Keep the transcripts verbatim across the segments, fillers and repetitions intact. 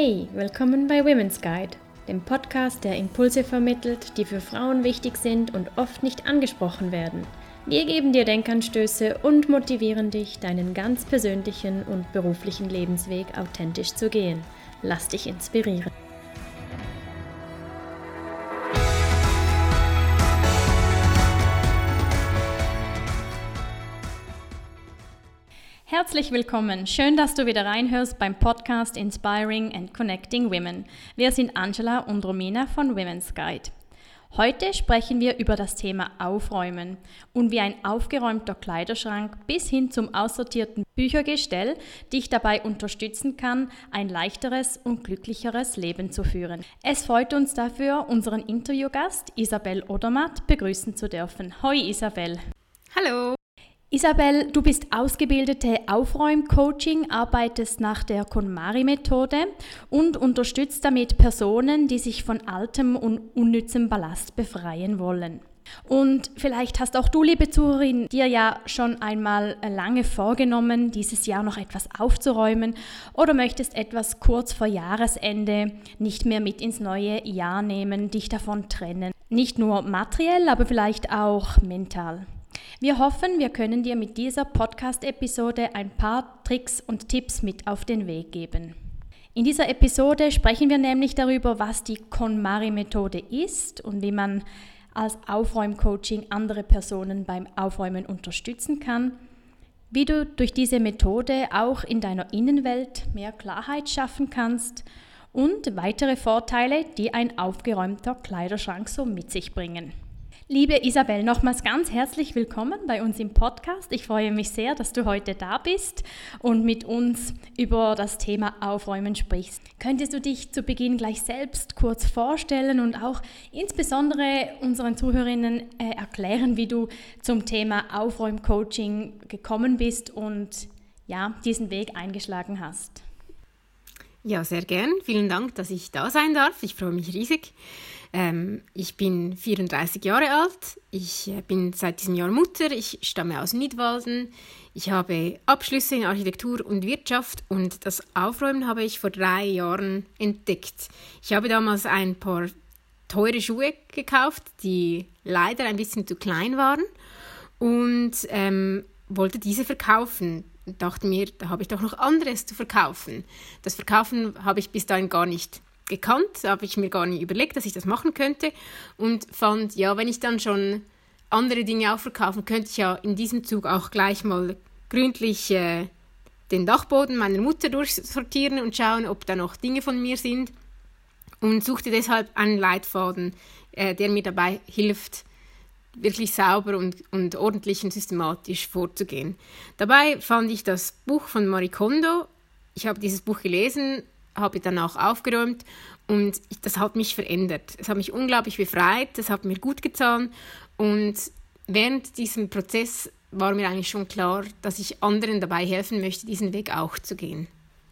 Hey, willkommen bei Women's Guide, dem Podcast, der Impulse vermittelt, die für Frauen wichtig sind und oft nicht angesprochen werden. Wir geben dir Denkanstöße und motivieren dich, deinen ganz persönlichen und beruflichen Lebensweg authentisch zu gehen. Lass dich inspirieren. Herzlich willkommen. Schön, dass du wieder reinhörst beim Podcast Inspiring and Connecting Women. Wir sind Angela und Romina von Women's Guide. Heute sprechen wir über das Thema Aufräumen und wie ein aufgeräumter Kleiderschrank bis hin zum aussortierten Büchergestell dich dabei unterstützen kann, ein leichteres und glücklicheres Leben zu führen. Es freut uns dafür, unseren Interviewgast Isabel Odermatt begrüßen zu dürfen. Hoi Isabel. Hallo. Isabel, du bist ausgebildete Aufräumcoaching, arbeitest nach der KonMari-Methode und unterstützt damit Personen, die sich von altem und unnützem Ballast befreien wollen. Und vielleicht hast auch du, liebe Zuhörerin, dir ja schon einmal lange vorgenommen, dieses Jahr noch etwas aufzuräumen oder möchtest etwas kurz vor Jahresende nicht mehr mit ins neue Jahr nehmen, dich davon trennen. Nicht nur materiell, aber vielleicht auch mental. Wir hoffen, wir können dir mit dieser Podcast-Episode ein paar Tricks und Tipps mit auf den Weg geben. In dieser Episode sprechen wir nämlich darüber, was die KonMari-Methode ist und wie man als Aufräumcoaching andere Personen beim Aufräumen unterstützen kann, wie du durch diese Methode auch in deiner Innenwelt mehr Klarheit schaffen kannst und weitere Vorteile, die ein aufgeräumter Kleiderschrank so mit sich bringen. Liebe Isabel, nochmals ganz herzlich willkommen bei uns im Podcast. Ich freue mich sehr, dass du heute da bist und mit uns über das Thema Aufräumen sprichst. Könntest du dich zu Beginn gleich selbst kurz vorstellen und auch insbesondere unseren Zuhörerinnen äh, erklären, wie du zum Thema Aufräumcoaching gekommen bist und ja, diesen Weg eingeschlagen hast? Ja, sehr gern. Vielen Dank, dass ich da sein darf. Ich freue mich riesig. Ähm, ich bin vierunddreißig Jahre alt, ich äh, bin seit diesem Jahr Mutter, ich stamme aus Nidwalden, ich habe Abschlüsse in Architektur und Wirtschaft und das Aufräumen habe ich vor drei Jahren entdeckt. Ich habe damals ein paar teure Schuhe gekauft, die leider ein bisschen zu klein waren und ähm, wollte diese verkaufen. Und dachte mir, da habe ich doch noch anderes zu verkaufen. Das Verkaufen habe ich bis dahin gar nicht gekannt, habe ich mir gar nicht überlegt, dass ich das machen könnte und fand, ja, wenn ich dann schon andere Dinge auch verkaufen, könnte ich ja in diesem Zug auch gleich mal gründlich äh, den Dachboden meiner Mutter durchsortieren und schauen, ob da noch Dinge von mir sind und suchte deshalb einen Leitfaden, äh, der mir dabei hilft, wirklich sauber und, und ordentlich und systematisch vorzugehen. Dabei fand ich das Buch von Marie Kondo. Ich habe dieses Buch gelesen, habe dann auch aufgeräumt und ich, das hat mich verändert. Es hat mich unglaublich befreit, das hat mir gut getan und während diesem Prozess war mir eigentlich schon klar, dass ich anderen dabei helfen möchte, diesen Weg auch zu gehen.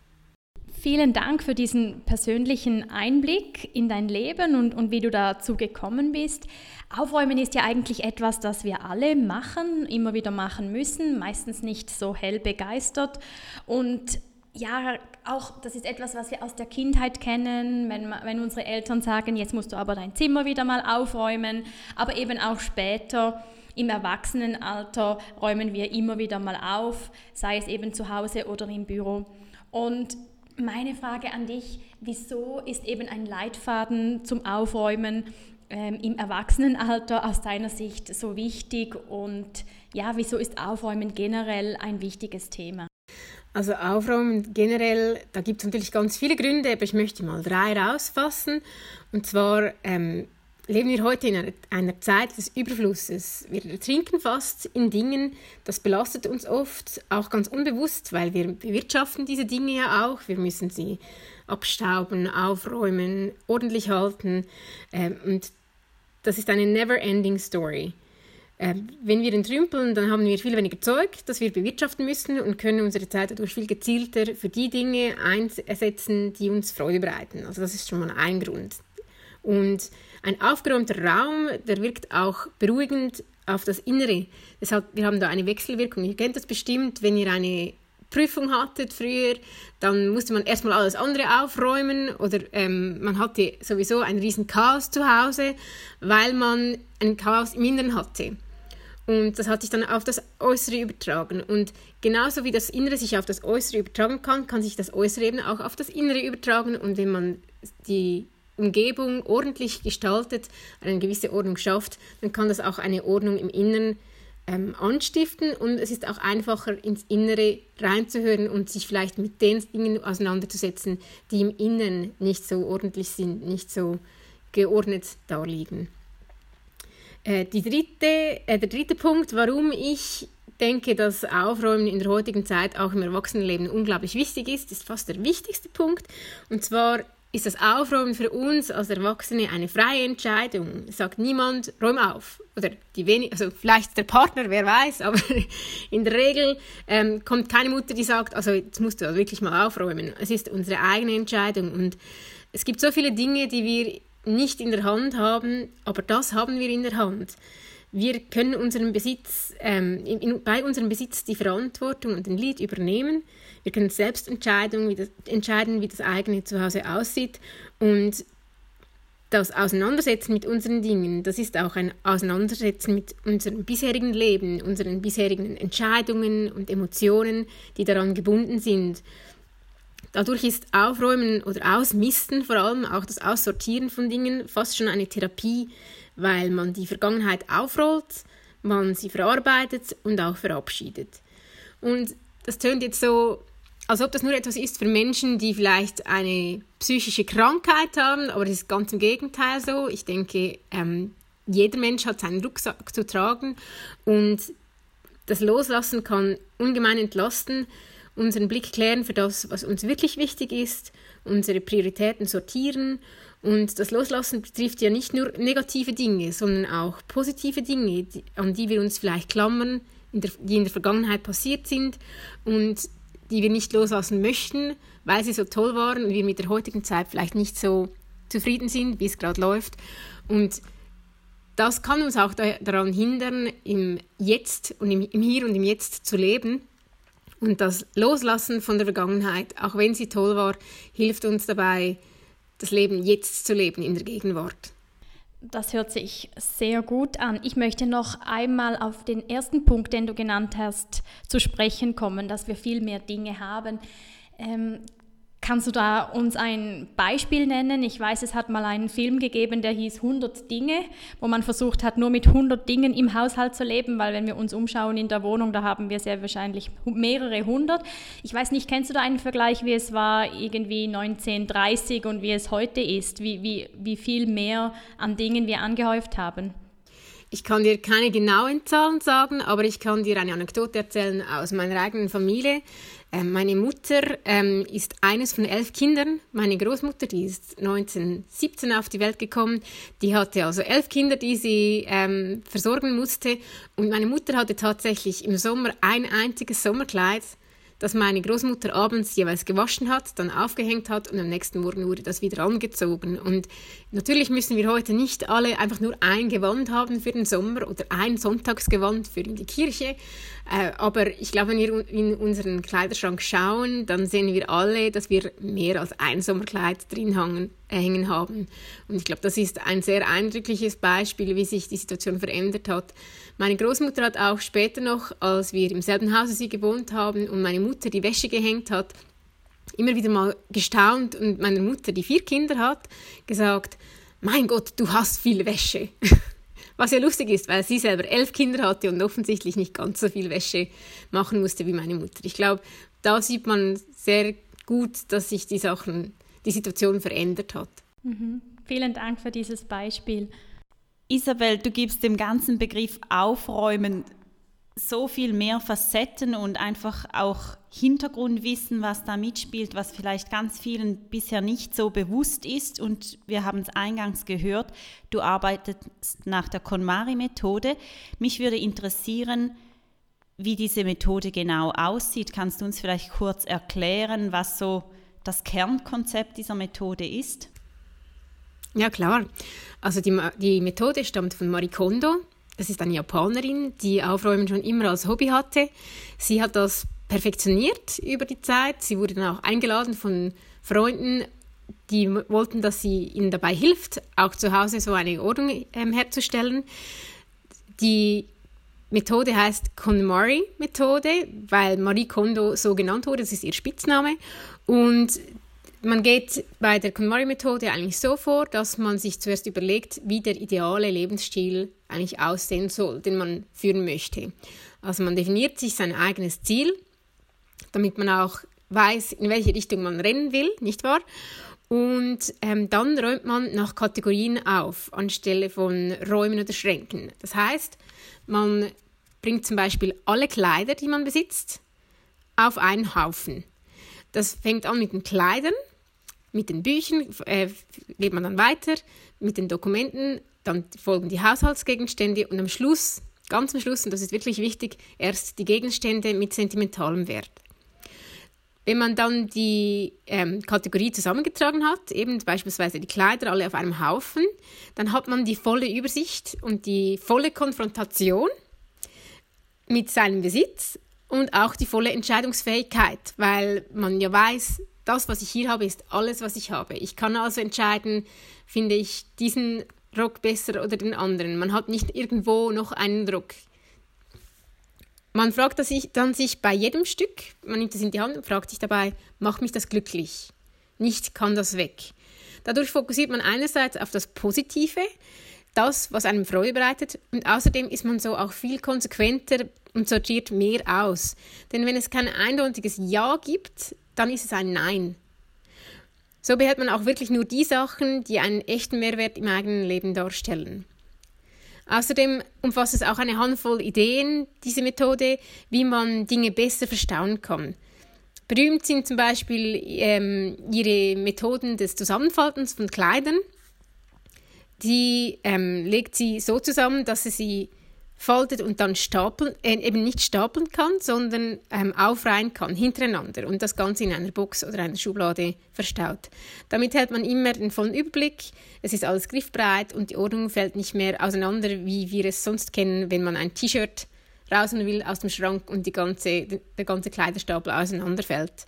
Vielen Dank für diesen persönlichen Einblick in dein Leben und, und wie du dazu gekommen bist. Aufräumen ist ja eigentlich etwas, das wir alle machen, immer wieder machen müssen, meistens nicht so hell begeistert. Und ja, auch das ist etwas, was wir aus der Kindheit kennen, wenn, wenn unsere Eltern sagen, jetzt musst du aber dein Zimmer wieder mal aufräumen, aber eben auch später im Erwachsenenalter räumen wir immer wieder mal auf, sei es eben zu Hause oder im Büro. Und meine Frage an dich, wieso ist eben ein Leitfaden zum Aufräumen ähm, im Erwachsenenalter aus deiner Sicht so wichtig und ja, wieso ist Aufräumen generell ein wichtiges Thema? Also Aufräumen generell, da gibt es natürlich ganz viele Gründe, aber ich möchte mal drei rausfassen. Und zwar ähm, leben wir heute in einer, einer Zeit des Überflusses. Wir ertrinken fast in Dingen, das belastet uns oft, auch ganz unbewusst, weil wir bewirtschaften diese Dinge ja auch. Wir müssen sie abstauben, aufräumen, ordentlich halten. Ähm, und das ist eine never-ending story. Ähm, wenn wir entrümpeln, dann haben wir viel weniger Zeug, das wir bewirtschaften müssen und können unsere Zeit dadurch viel gezielter für die Dinge einsetzen, die uns Freude bereiten. Also das ist schon mal ein Grund. Und ein aufgeräumter Raum, der wirkt auch beruhigend auf das Innere. Deshalb, wir haben da eine Wechselwirkung. Ihr kennt das bestimmt, wenn ihr eine Prüfung hattet früher, dann musste man erstmal alles andere aufräumen oder ähm, man hatte sowieso ein riesen Chaos zu Hause, weil man ein Chaos im Inneren hatte. Und das hat sich dann auf das Äußere übertragen. Und genauso wie das Innere sich auf das Äußere übertragen kann, kann sich das Äußere eben auch auf das Innere übertragen. Und wenn man die Umgebung ordentlich gestaltet, eine gewisse Ordnung schafft, dann kann das auch eine Ordnung im Inneren ähm, anstiften. Und es ist auch einfacher, ins Innere reinzuhören und sich vielleicht mit den Dingen auseinanderzusetzen, die im Inneren nicht so ordentlich sind, nicht so geordnet darliegen. Äh, die dritte, äh, der dritte Punkt, warum ich denke, dass Aufräumen in der heutigen Zeit auch im Erwachsenenleben unglaublich wichtig ist, ist fast der wichtigste Punkt. Und zwar ist das Aufräumen für uns als Erwachsene eine freie Entscheidung. Es sagt niemand, räum auf. Oder die wenig, also vielleicht der Partner, wer weiß, aber in der Regel ähm, kommt keine Mutter, die sagt, also jetzt musst du also wirklich mal aufräumen. Es ist unsere eigene Entscheidung. Und es gibt so viele Dinge, die wir nicht in der Hand haben, aber das haben wir in der Hand. Wir können unseren Besitz, ähm, in, in, bei unserem Besitz die Verantwortung und den Lead übernehmen. Wir können selbst entscheiden wie, das, entscheiden, wie das eigene Zuhause aussieht. Und das Auseinandersetzen mit unseren Dingen, das ist auch ein Auseinandersetzen mit unserem bisherigen Leben, unseren bisherigen Entscheidungen und Emotionen, die daran gebunden sind. Dadurch ist Aufräumen oder Ausmisten, vor allem auch das Aussortieren von Dingen, fast schon eine Therapie, weil man die Vergangenheit aufrollt, man sie verarbeitet und auch verabschiedet. Und das tönt jetzt so, als ob das nur etwas ist für Menschen, die vielleicht eine psychische Krankheit haben, aber das ist ganz im Gegenteil so. Ich denke, ähm, jeder Mensch hat seinen Rucksack zu tragen und das Loslassen kann ungemein entlasten, unseren Blick klären für das, was uns wirklich wichtig ist, unsere Prioritäten sortieren. Und das Loslassen betrifft ja nicht nur negative Dinge, sondern auch positive Dinge, die, an die wir uns vielleicht klammern, in der, die in der Vergangenheit passiert sind und die wir nicht loslassen möchten, weil sie so toll waren und wir mit der heutigen Zeit vielleicht nicht so zufrieden sind, wie es gerade läuft. Und das kann uns auch da, daran hindern, im Jetzt und im, im Hier und im Jetzt zu leben. Und das Loslassen von der Vergangenheit, auch wenn sie toll war, hilft uns dabei, das Leben jetzt zu leben, in der Gegenwart. Das hört sich sehr gut an. Ich möchte noch einmal auf den ersten Punkt, den du genannt hast, zu sprechen kommen, dass wir viel mehr Dinge haben. Ähm, kannst du da uns ein Beispiel nennen? Ich weiß, es hat mal einen Film gegeben, der hieß hundert Dinge, wo man versucht hat, nur mit hundert Dingen im Haushalt zu leben, weil wenn wir uns umschauen in der Wohnung, da haben wir sehr wahrscheinlich mehrere hundert. Ich weiß nicht, kennst du da einen Vergleich, wie es war irgendwie neunzehnhundertdreißig und wie es heute ist, wie, wie, wie viel mehr an Dingen wir angehäuft haben? Ich kann dir keine genauen Zahlen sagen, aber ich kann dir eine Anekdote erzählen aus meiner eigenen Familie. Ähm, meine Mutter ähm, ist eines von elf Kindern. Meine Großmutter, die ist neunzehnhundertsiebzehn auf die Welt gekommen. Die hatte also elf Kinder, die sie ähm, versorgen musste. Und meine Mutter hatte tatsächlich im Sommer ein einziges Sommerkleid, das meine Großmutter abends jeweils gewaschen hat, dann aufgehängt hat und am nächsten Morgen wurde das wieder angezogen. Und natürlich müssen wir heute nicht alle einfach nur ein Gewand haben für den Sommer oder ein Sonntagsgewand für in die Kirche. Äh, aber ich glaube, wenn wir in unseren Kleiderschrank schauen, dann sehen wir alle, dass wir mehr als ein Sommerkleid drin hangen, äh, hängen haben. Und ich glaube, das ist ein sehr eindrückliches Beispiel, wie sich die Situation verändert hat. Meine Großmutter hat auch später noch, als wir im selben Haus sie gewohnt haben und meine Mutter die Wäsche gehängt hat, immer wieder mal gestaunt und meiner Mutter, die vier Kinder hat, gesagt, mein Gott, du hast viel Wäsche. Was ja lustig ist, weil sie selber elf Kinder hatte und offensichtlich nicht ganz so viel Wäsche machen musste wie meine Mutter. Ich glaube, da sieht man sehr gut, dass sich die Sachen, die Situation verändert hat. Mhm. Vielen Dank für dieses Beispiel. Isabel, du gibst dem ganzen Begriff Aufräumen so viel mehr Facetten und einfach auch Hintergrundwissen, was da mitspielt, was vielleicht ganz vielen bisher nicht so bewusst ist. Und wir haben es eingangs gehört, du arbeitest nach der KonMari-Methode. Mich würde interessieren, wie diese Methode genau aussieht. Kannst du uns vielleicht kurz erklären, was so das Kernkonzept dieser Methode ist? Ja, klar. Also die, die Methode stammt von Marie Kondo. Das ist eine Japanerin, die Aufräumen schon immer als Hobby hatte. Sie hat das perfektioniert über die Zeit. Sie wurde dann auch eingeladen von Freunden, die wollten, dass sie ihnen dabei hilft, auch zu Hause so eine Ordnung ähm, herzustellen. Die Methode heißt KonMari-Methode, weil Marie Kondo so genannt wurde, das ist ihr Spitzname. Und man geht bei der KonMari-Methode eigentlich so vor, dass man sich zuerst überlegt, wie der ideale Lebensstil eigentlich aussehen soll, den man führen möchte. Also man definiert sich sein eigenes Ziel, damit man auch weiß, in welche Richtung man rennen will, nicht wahr? Und ähm, dann räumt man nach Kategorien auf, anstelle von Räumen oder Schränken. Das heißt, man bringt zum Beispiel alle Kleider, die man besitzt, auf einen Haufen. Das fängt an mit den Kleidern, mit den Büchern, äh, geht man dann weiter, mit den Dokumenten, dann folgen die Haushaltsgegenstände und am Schluss, ganz am Schluss, und das ist wirklich wichtig, erst die Gegenstände mit sentimentalem Wert. Wenn man dann die ähm, Kategorie zusammengetragen hat, eben beispielsweise die Kleider alle auf einem Haufen, dann hat man die volle Übersicht und die volle Konfrontation mit seinem Besitz und auch die volle Entscheidungsfähigkeit, weil man ja weiß, das, was ich hier habe, ist alles, was ich habe. Ich kann also entscheiden, finde ich diesen Rock besser oder den anderen. Man hat nicht irgendwo noch einen Rock. Man fragt sich dann sich bei jedem Stück, man nimmt es in die Hand und fragt sich dabei, macht mich das glücklich? Nicht kann das weg. Dadurch fokussiert man einerseits auf das Positive, das, was einem Freude bereitet, und außerdem ist man so auch viel konsequenter und sortiert mehr aus. Denn wenn es kein eindeutiges Ja gibt, dann ist es ein Nein. So behält man auch wirklich nur die Sachen, die einen echten Mehrwert im eigenen Leben darstellen. Außerdem umfasst es auch eine Handvoll Ideen, diese Methode, wie man Dinge besser verstauen kann. Berühmt sind zum Beispiel ähm, ihre Methoden des Zusammenfaltens von Kleidern. Die ähm, legt sie so zusammen, dass sie sie faltet und dann stapeln, äh, eben nicht stapeln kann, sondern ähm, aufreihen kann, hintereinander und das Ganze in einer Box oder einer Schublade verstaut. Damit hält man immer den vollen Überblick, es ist alles griffbereit und die Ordnung fällt nicht mehr auseinander, wie wir es sonst kennen, wenn man ein T-Shirt rausnehmen will aus dem Schrank und die ganze, der ganze Kleiderstapel auseinanderfällt.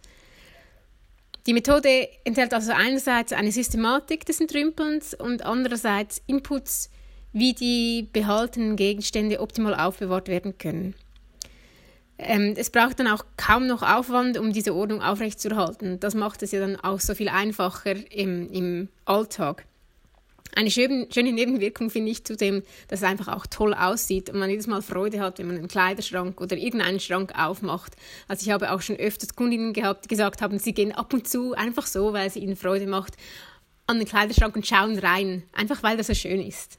Die Methode enthält also einerseits eine Systematik des Entrümpelns und andererseits Inputs, wie die behaltenen Gegenstände optimal aufbewahrt werden können. Ähm, es braucht dann auch kaum noch Aufwand, um diese Ordnung aufrechtzuerhalten. Das macht es ja dann auch so viel einfacher im, im Alltag. Eine schöne, schöne Nebenwirkung finde ich zudem, dass es einfach auch toll aussieht und man jedes Mal Freude hat, wenn man einen Kleiderschrank oder irgendeinen Schrank aufmacht. Also ich habe auch schon öfters Kundinnen gehabt, die gesagt haben, sie gehen ab und zu einfach so, weil es ihnen Freude macht, an den Kleiderschrank und schauen rein, einfach weil das so schön ist.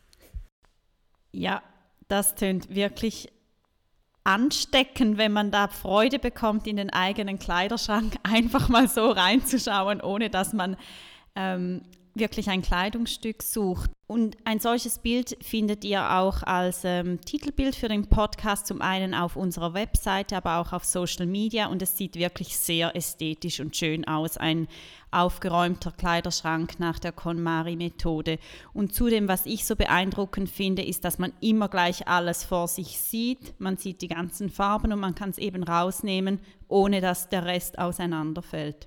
Ja, das tönt wirklich ansteckend, wenn man da Freude bekommt, in den eigenen Kleiderschrank einfach mal so reinzuschauen, ohne dass man ähm, wirklich ein Kleidungsstück sucht. Und ein solches Bild findet ihr auch als ähm, Titelbild für den Podcast zum einen auf unserer Webseite, aber auch auf Social Media und es sieht wirklich sehr ästhetisch und schön aus, ein aufgeräumter Kleiderschrank nach der KonMari-Methode. Und zudem, was ich so beeindruckend finde, ist, dass man immer gleich alles vor sich sieht. Man sieht die ganzen Farben und man kann es eben rausnehmen, ohne dass der Rest auseinanderfällt.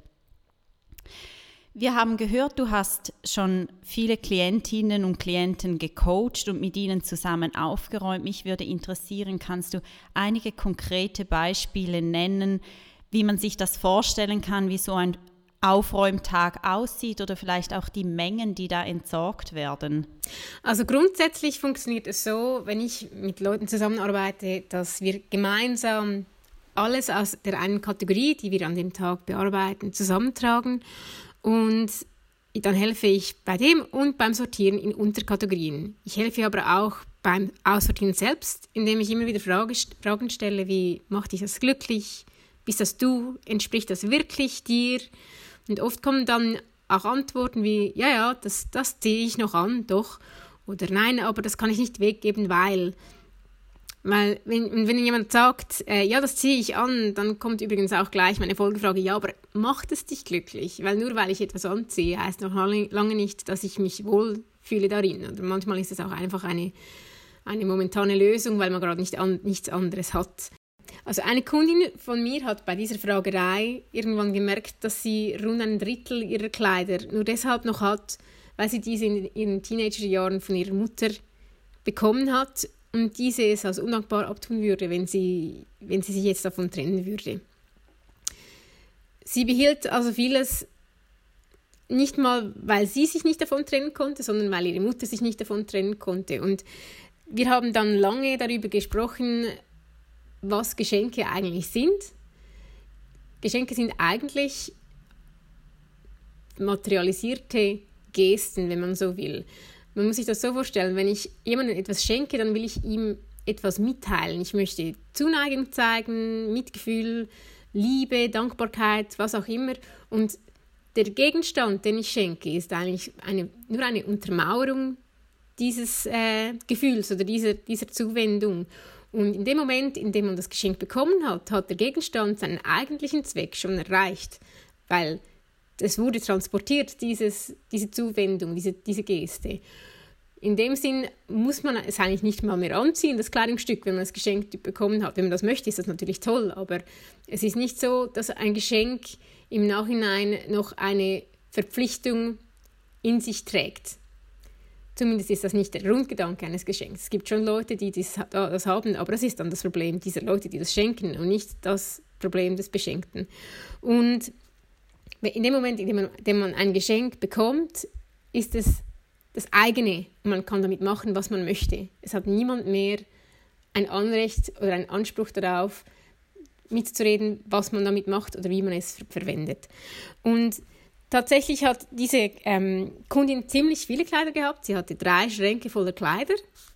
Wir haben gehört, du hast schon viele Klientinnen und Klienten gecoacht und mit ihnen zusammen aufgeräumt. Mich würde interessieren, kannst du einige konkrete Beispiele nennen, wie man sich das vorstellen kann, wie so ein Aufräumtag aussieht oder vielleicht auch die Mengen, die da entsorgt werden? Also grundsätzlich funktioniert es so, wenn ich mit Leuten zusammenarbeite, dass wir gemeinsam alles aus der einen Kategorie, die wir an dem Tag bearbeiten, zusammentragen. Und dann helfe ich bei dem und beim Sortieren in Unterkategorien. Ich helfe aber auch beim Aussortieren selbst, indem ich immer wieder Fragen stelle, wie macht dich das glücklich? Bist das du? Entspricht das wirklich dir? Und oft kommen dann auch Antworten wie, ja, ja, das, das ziehe ich noch an, doch. Oder nein, aber das kann ich nicht weggeben, weil... Weil wenn, wenn jemand sagt, äh, ja, das ziehe ich an, dann kommt übrigens auch gleich meine Folgefrage, ja, aber macht es dich glücklich? Weil nur weil ich etwas anziehe, heißt noch lange nicht, dass ich mich wohlfühle darin. Oder manchmal ist es auch einfach eine, eine momentane Lösung, weil man gerade nicht an, nichts anderes hat. Also eine Kundin von mir hat bei dieser Fragerei irgendwann gemerkt, dass sie rund ein Drittel ihrer Kleider nur deshalb noch hat, weil sie diese in ihren Teenagerjahren von ihrer Mutter bekommen hat und diese es als undankbar abtun würde, wenn sie, wenn sie sich jetzt davon trennen würde. Sie behielt also vieles nicht mal, weil sie sich nicht davon trennen konnte, sondern weil ihre Mutter sich nicht davon trennen konnte. Und wir haben dann lange darüber gesprochen, was Geschenke eigentlich sind. Geschenke sind eigentlich materialisierte Gesten, wenn man so will. Man muss sich das so vorstellen, wenn ich jemandem etwas schenke, dann will ich ihm etwas mitteilen. Ich möchte Zuneigung zeigen, Mitgefühl, Liebe, Dankbarkeit, was auch immer. Und der Gegenstand, den ich schenke, ist eigentlich eine, nur eine Untermauerung dieses äh, Gefühls oder dieser, dieser Zuwendung. Und in dem Moment, in dem man das Geschenk bekommen hat, hat der Gegenstand seinen eigentlichen Zweck schon erreicht, weil es wurde transportiert, dieses, diese Zuwendung, diese, diese Geste. In dem Sinn muss man es eigentlich nicht mal mehr anziehen, das Kleidungsstück, wenn man das Geschenk bekommen hat. Wenn man das möchte, ist das natürlich toll, aber es ist nicht so, dass ein Geschenk im Nachhinein noch eine Verpflichtung in sich trägt. Zumindest ist das nicht der Grundgedanke eines Geschenks. Es gibt schon Leute, die das, das haben, aber das ist dann das Problem dieser Leute, die das schenken und nicht das Problem des Beschenkten. Und in dem Moment, in dem man, in dem man ein Geschenk bekommt, ist es das eigene und man kann damit machen, was man möchte. Es hat niemand mehr ein Anrecht oder einen Anspruch darauf, mitzureden, was man damit macht oder wie man es ver- verwendet. Und tatsächlich hat diese ähm, Kundin ziemlich viele Kleider gehabt. Sie hatte drei Schränke voller Kleider,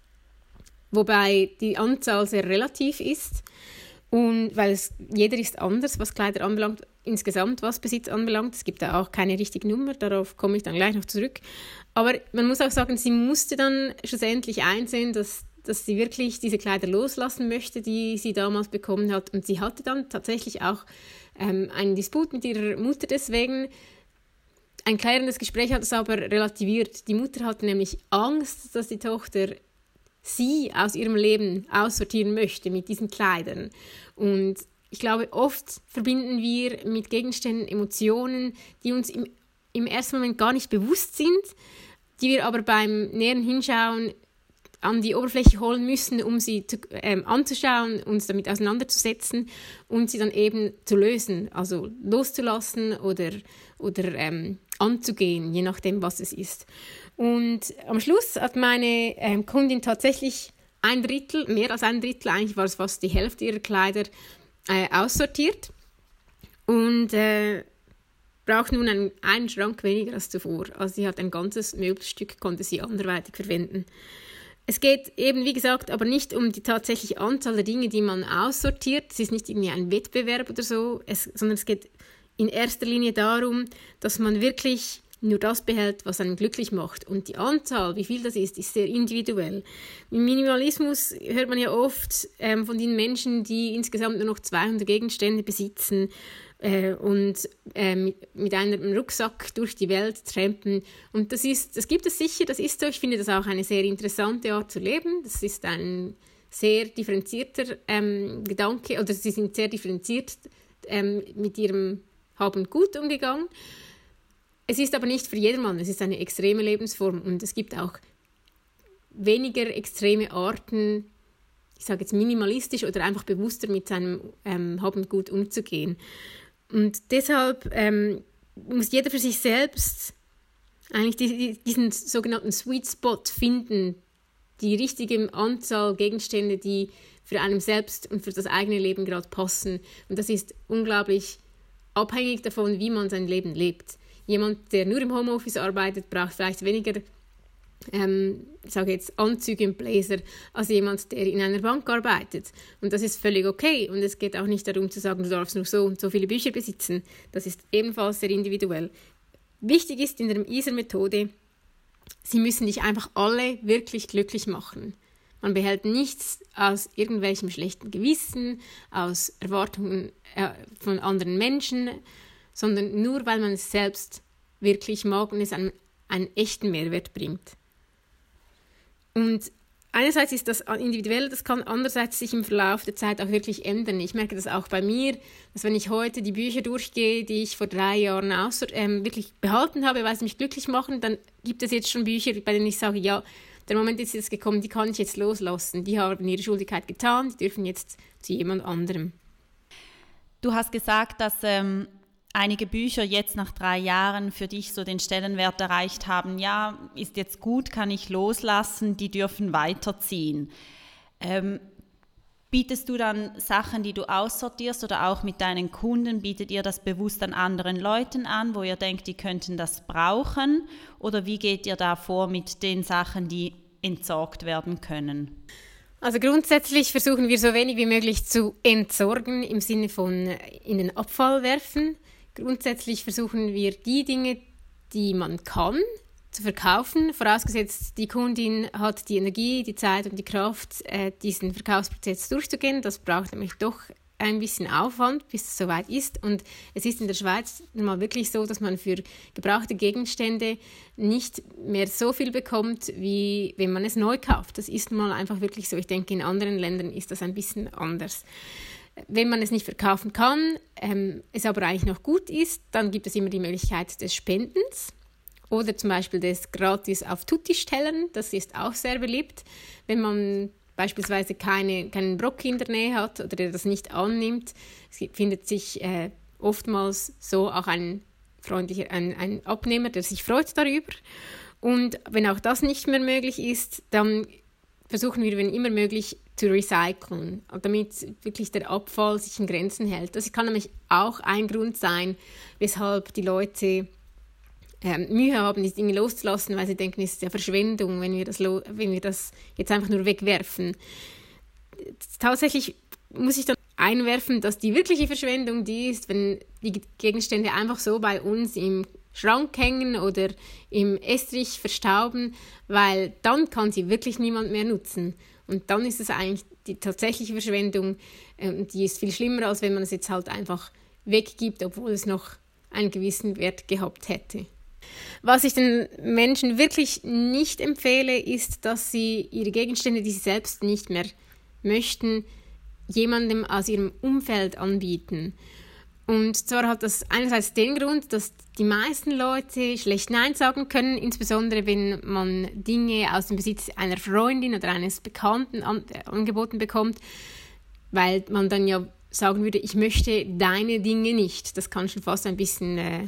wobei die Anzahl sehr relativ ist. Und weil es, jeder ist anders, was Kleider anbelangt, insgesamt was Besitz anbelangt. Es gibt da auch keine richtige Nummer, darauf komme ich dann gleich noch zurück. Aber man muss auch sagen, sie musste dann schlussendlich einsehen, dass, dass sie wirklich diese Kleider loslassen möchte, die sie damals bekommen hat. Und sie hatte dann tatsächlich auch ähm, einen Disput mit ihrer Mutter deswegen. Ein klärendes Gespräch hat es aber relativiert. Die Mutter hatte nämlich Angst, dass die Tochter sie aus ihrem Leben aussortieren möchte mit diesen Kleidern. Und ich glaube, oft verbinden wir mit Gegenständen Emotionen, die uns im, im ersten Moment gar nicht bewusst sind, die wir aber beim näheren Hinschauen an die Oberfläche holen müssen, um sie zu, ähm, anzuschauen, uns damit auseinanderzusetzen und sie dann eben zu lösen, also loszulassen oder, oder ähm, anzugehen, je nachdem, was es ist. Und am Schluss hat meine ähm, Kundin tatsächlich ein Drittel, mehr als ein Drittel, eigentlich war es fast die Hälfte ihrer Kleider, äh, aussortiert und äh, braucht nun einen, einen Schrank weniger als zuvor. Also sie hat ein ganzes Möbelstück, konnte sie anderweitig verwenden. Es geht eben, wie gesagt, aber nicht um die tatsächliche Anzahl der Dinge, die man aussortiert. Es ist nicht irgendwie ein Wettbewerb oder so, es, sondern es geht in erster Linie darum, dass man wirklich nur das behält, was einen glücklich macht. Und die Anzahl, wie viel das ist, ist sehr individuell. Im Minimalismus hört man ja oft ähm, von den Menschen, die insgesamt nur noch zweihundert Gegenstände besitzen äh, und äh, mit, mit einem Rucksack durch die Welt trampen. Und das ist, das gibt es sicher, das ist so. Ich finde das auch eine sehr interessante Art zu leben. Das ist ein sehr differenzierter ähm, Gedanke, oder sie sind sehr differenziert ähm, mit ihrem Hab und Gut umgegangen. Es ist aber nicht für jedermann, es ist eine extreme Lebensform und es gibt auch weniger extreme Arten, ich sage jetzt minimalistisch oder einfach bewusster mit seinem ähm, Hab und Gut umzugehen. Und deshalb ähm, muss jeder für sich selbst eigentlich die, die, diesen sogenannten Sweet Spot finden, die richtige Anzahl Gegenstände, die für einen selbst und für das eigene Leben gerade passen. Und das ist unglaublich abhängig davon, wie man sein Leben lebt. Jemand, der nur im Homeoffice arbeitet, braucht vielleicht weniger ähm, ich sage jetzt Anzüge und Blazer als jemand, der in einer Bank arbeitet. Und das ist völlig okay. Und es geht auch nicht darum zu sagen, du darfst nur so und so viele Bücher besitzen. Das ist ebenfalls sehr individuell. Wichtig ist in der I S R-Methode, sie müssen dich einfach alle wirklich glücklich machen. Man behält nichts aus irgendwelchem schlechten Gewissen, aus Erwartungen äh, von anderen Menschen, sondern nur, weil man es selbst wirklich mag und es einen, einen echten Mehrwert bringt. Und einerseits ist das individuell, das kann andererseits sich im Verlauf der Zeit auch wirklich ändern. Ich merke das auch bei mir, dass wenn ich heute die Bücher durchgehe, die ich vor drei Jahren aus, ähm, wirklich behalten habe, weil sie mich glücklich machen, dann gibt es jetzt schon Bücher, bei denen ich sage, ja, der Moment ist jetzt gekommen, die kann ich jetzt loslassen. Die haben ihre Schuldigkeit getan, die dürfen jetzt zu jemand anderem. Du hast gesagt, dass ähm, einige Bücher jetzt nach drei Jahren für dich so den Stellenwert erreicht haben. Ja, ist jetzt gut, kann ich loslassen, die dürfen weiterziehen. Ähm, bietest du dann Sachen, die du aussortierst oder auch mit deinen Kunden, bietet ihr das bewusst an anderen Leuten an, wo ihr denkt, die könnten das brauchen? Oder wie geht ihr da vor mit den Sachen, die entsorgt werden können? Also grundsätzlich versuchen wir so wenig wie möglich zu entsorgen, im Sinne von in den Abfall werfen. Grundsätzlich versuchen wir die Dinge, die man kann, zu verkaufen, vorausgesetzt die Kundin hat die Energie, die Zeit und die Kraft, äh, diesen Verkaufsprozess durchzugehen. Das braucht nämlich doch ein bisschen Aufwand, bis es soweit ist. Und es ist in der Schweiz mal wirklich so, dass man für gebrauchte Gegenstände nicht mehr so viel bekommt, wie wenn man es neu kauft. Das ist mal einfach wirklich so. Ich denke, in anderen Ländern ist das ein bisschen anders. Wenn man es nicht verkaufen kann, ähm, es aber eigentlich noch gut ist, dann gibt es immer die Möglichkeit des Spendens oder zum Beispiel des gratis auf Tutti stellen. Das ist auch sehr beliebt, wenn man beispielsweise keine, keinen Brock in der Nähe hat oder der das nicht annimmt. Es findet sich äh, oftmals so auch ein freundlicher ein, ein Abnehmer, der sich freut darüber. Und wenn auch das nicht mehr möglich ist, dann versuchen wir, wenn immer möglich, zu recyceln, damit wirklich der Abfall sich in Grenzen hält. Das kann nämlich auch ein Grund sein, weshalb die Leute ähm, Mühe haben, die Dinge loszulassen, weil sie denken, es ist ja Verschwendung, wenn wir das, lo- wenn wir das jetzt einfach nur wegwerfen. Tatsächlich muss ich dann einwerfen, dass die wirkliche Verschwendung die ist, wenn die Gegenstände einfach so bei uns im Schrank hängen oder im Estrich verstauben, weil dann kann sie wirklich niemand mehr nutzen. Und dann ist es eigentlich die tatsächliche Verschwendung, ähm, die ist viel schlimmer, als wenn man es jetzt halt einfach weggibt, obwohl es noch einen gewissen Wert gehabt hätte. Was ich den Menschen wirklich nicht empfehle, ist, dass sie ihre Gegenstände, die sie selbst nicht mehr möchten, jemandem aus ihrem Umfeld anbieten. Und zwar hat das einerseits den Grund, dass die meisten Leute schlecht Nein sagen können, insbesondere wenn man Dinge aus dem Besitz einer Freundin oder eines Bekannten an, äh, angeboten bekommt, weil man dann ja sagen würde, ich möchte deine Dinge nicht. Das kann schon fast ein bisschen äh,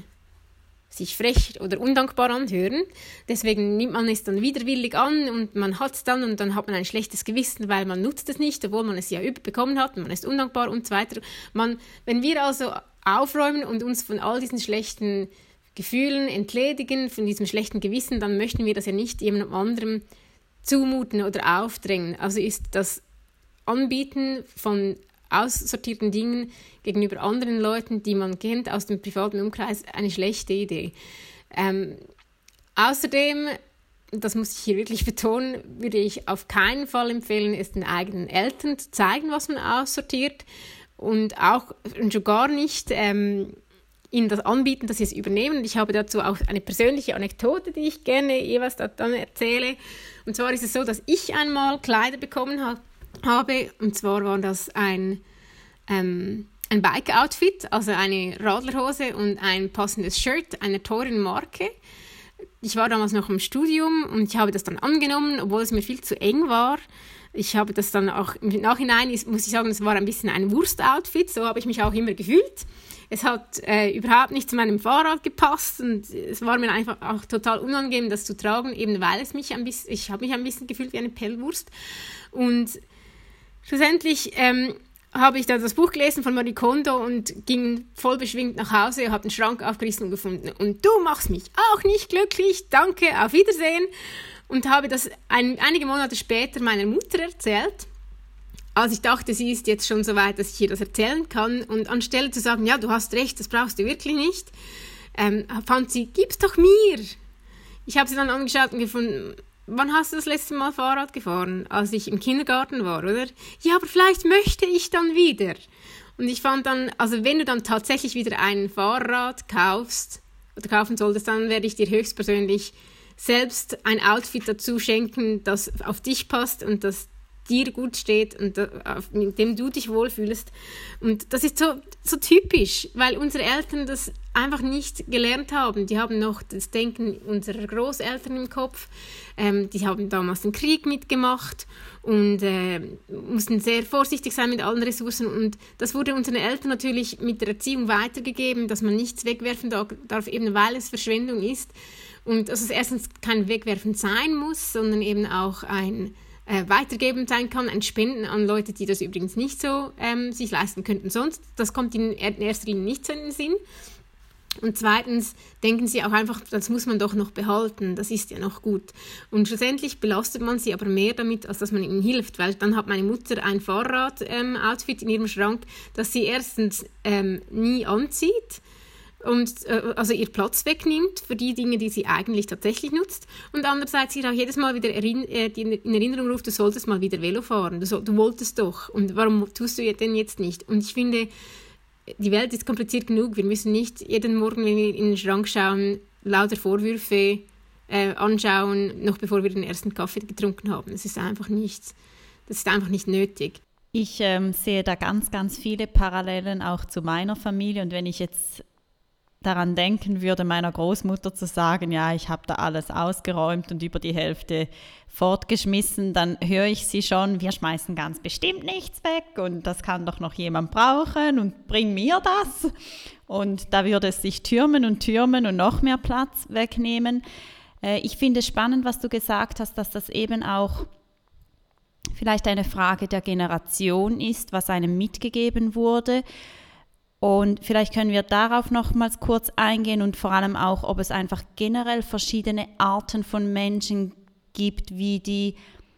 sich frech oder undankbar anhören. Deswegen nimmt man es dann widerwillig an und man hat es dann und dann hat man ein schlechtes Gewissen, weil man nutzt es nicht, obwohl man es ja bekommen hat und man ist undankbar und so weiter. Man, wenn wir also aufräumen und uns von all diesen schlechten Gefühlen entledigen, von diesem schlechten Gewissen, dann möchten wir das ja nicht jemandem anderem zumuten oder aufdrängen. Also ist das Anbieten von aussortierten Dingen gegenüber anderen Leuten, die man kennt aus dem privaten Umkreis, eine schlechte Idee. Ähm, außerdem, das muss ich hier wirklich betonen, würde ich auf keinen Fall empfehlen, es den eigenen Eltern zu zeigen, was man aussortiert und auch und schon gar nicht ähm, ihnen das anbieten, dass sie es übernehmen. Und ich habe dazu auch eine persönliche Anekdote, die ich gerne jeweils dann erzähle. Und zwar ist es so, dass ich einmal Kleider bekommen habe, habe, und zwar war das ein, ähm, ein Bike-Outfit, also eine Radlerhose und ein passendes Shirt einer teuren Marke. Ich war damals noch im Studium und ich habe das dann angenommen, obwohl es mir viel zu eng war. Ich habe das dann auch im Nachhinein, muss ich sagen, es war ein bisschen ein Wurst-Outfit, so habe ich mich auch immer gefühlt. Es hat äh, überhaupt nicht zu meinem Fahrrad gepasst und es war mir einfach auch total unangenehm, das zu tragen, eben weil es mich ein bisschen, ich habe mich ein bisschen gefühlt wie eine Pellwurst. Und schlussendlich ähm, habe ich dann das Buch gelesen von Marie Kondo und ging voll beschwingt nach Hause, habe den Schrank aufgerissen und gefunden. Und du machst mich auch nicht glücklich, danke, auf Wiedersehen. Und habe das ein, einige Monate später meiner Mutter erzählt, als ich dachte, sie ist jetzt schon so weit, dass ich ihr das erzählen kann. Und anstelle zu sagen, ja, du hast recht, das brauchst du wirklich nicht, ähm, fand sie, gib's doch mir. Ich habe sie dann angeschaut und gefunden, wann hast du das letzte Mal Fahrrad gefahren? Als ich im Kindergarten war, oder? Ja, aber vielleicht möchte ich dann wieder. Und ich fand dann, also wenn du dann tatsächlich wieder ein Fahrrad kaufst oder kaufen solltest, dann werde ich dir höchstpersönlich selbst ein Outfit dazu schenken, das auf dich passt und das dir gut steht und mit dem du dich wohlfühlst. Und das ist so, so typisch, weil unsere Eltern das einfach nicht gelernt haben. Die haben noch das Denken unserer Großeltern im Kopf. Ähm, die haben damals den Krieg mitgemacht und äh, mussten sehr vorsichtig sein mit allen Ressourcen. Und das wurde unseren Eltern natürlich mit der Erziehung weitergegeben, dass man nichts wegwerfen darf, eben weil es Verschwendung ist. Und dass es erstens kein Wegwerfen sein muss, sondern eben auch ein Äh, weitergeben sein kann, ein Spenden an Leute, die das übrigens nicht so ähm, sich leisten könnten sonst. Das kommt ihnen in erster Linie nicht so in den Sinn. Und zweitens denken sie auch einfach, das muss man doch noch behalten, das ist ja noch gut. Und schlussendlich belastet man sie aber mehr damit, als dass man ihnen hilft, weil dann hat meine Mutter ein Fahrrad-Outfit ähm, in ihrem Schrank, das sie erstens ähm, nie anzieht, und äh, also ihr Platz wegnimmt für die Dinge, die sie eigentlich tatsächlich nutzt, und andererseits ihr auch jedes Mal wieder erinn- äh, in Erinnerung ruft, du solltest mal wieder Velo fahren, du, so, du wolltest doch, und warum tust du denn jetzt nicht? Und ich finde, die Welt ist kompliziert genug, wir müssen nicht jeden Morgen, wenn wir in den Schrank schauen, lauter Vorwürfe äh, anschauen, noch bevor wir den ersten Kaffee getrunken haben. Das ist einfach nicht, das ist einfach nicht nötig. Ich ähm, sehe da ganz, ganz viele Parallelen auch zu meiner Familie, und wenn ich jetzt daran denken würde, meiner Großmutter zu sagen, ja, ich habe da alles ausgeräumt und über die Hälfte fortgeschmissen, dann höre ich sie schon, wir schmeißen ganz bestimmt nichts weg und das kann doch noch jemand brauchen und bring mir das. Und da würde es sich türmen und türmen und noch mehr Platz wegnehmen. Äh, ich finde es spannend, was du gesagt hast, dass das eben auch vielleicht eine Frage der Generation ist, was einem mitgegeben wurde. Und vielleicht können wir darauf nochmals kurz eingehen und vor allem auch, ob es einfach generell verschiedene Arten von Menschen gibt, wie die